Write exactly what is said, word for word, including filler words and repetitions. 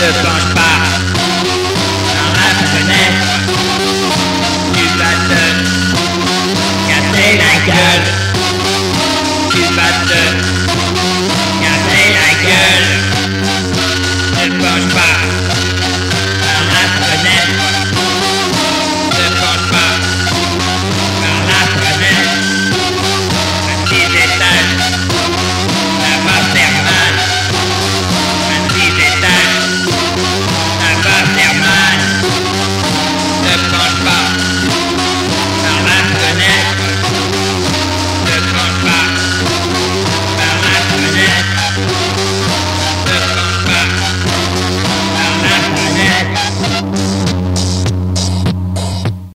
Ne penche pas dans la fenêtre, tu vas te casser la gueule.